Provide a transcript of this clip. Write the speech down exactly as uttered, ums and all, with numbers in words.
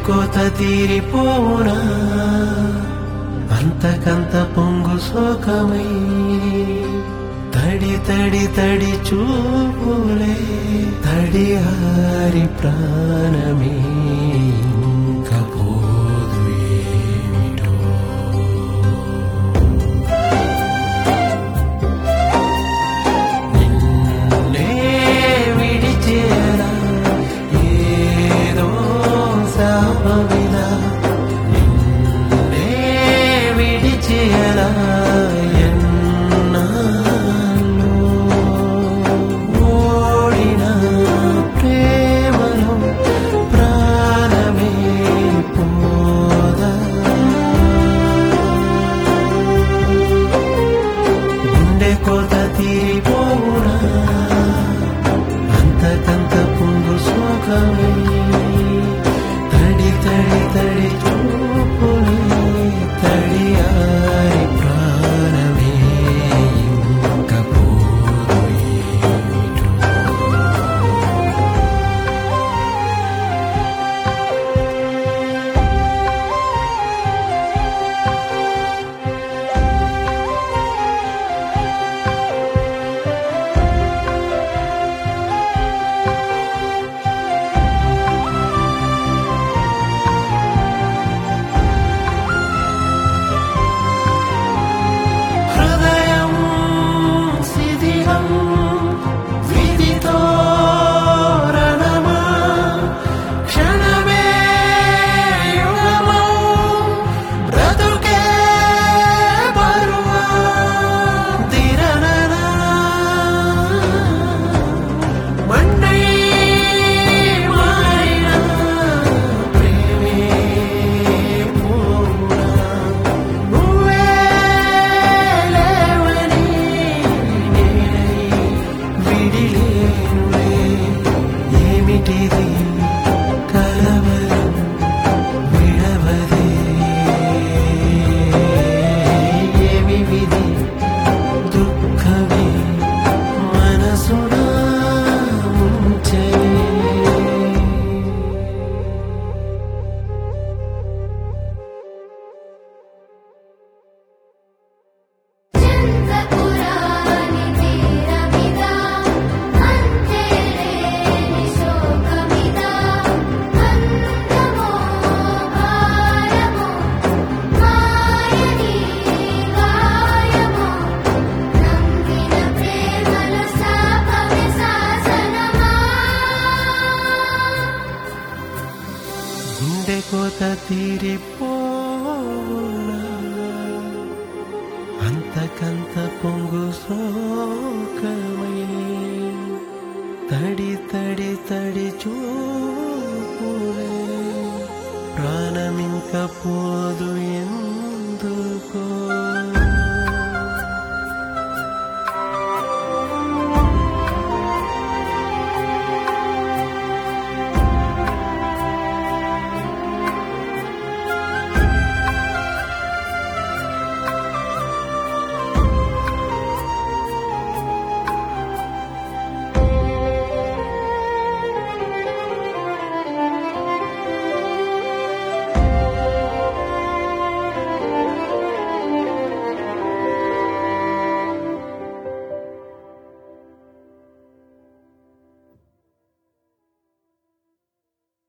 కోత తీరిపోవునా అంతకంత పొంగు శోకమై తడి తడి తడి చూపులే తడి హారి ప్రాణమే ఇంకా పోదు ఏమిటో నిన్నే విడిచేరా ఏదో శాపమిలా నిన్నే విడిచేరా కోత తీరిపోవునా అంతకంత పొంగు శోకమై తడి తడి తడి చూపులే తడి ఆరి ప్రాణమే ఇంకా పోదు ఏమిటో ఏమిటిది కలవరం విడవదే ఏమి విధి దుఃఖమే మనసునా ఉంచే గుండె కోత తీరిపోనా అంతకంత పొంగు శోకమై తడి తడి తడి చూపులే ప్రాణమింక పోదు ఎన్